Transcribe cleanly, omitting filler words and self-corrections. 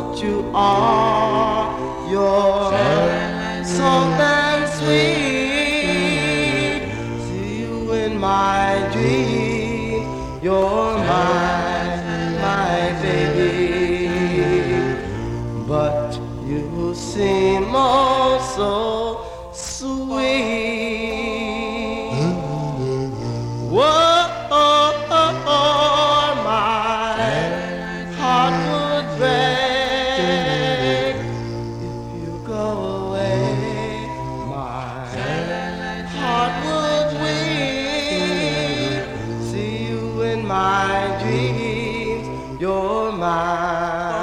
you are. You're soft and sweet. See you in my dreams. You're my baby. But you seem oh so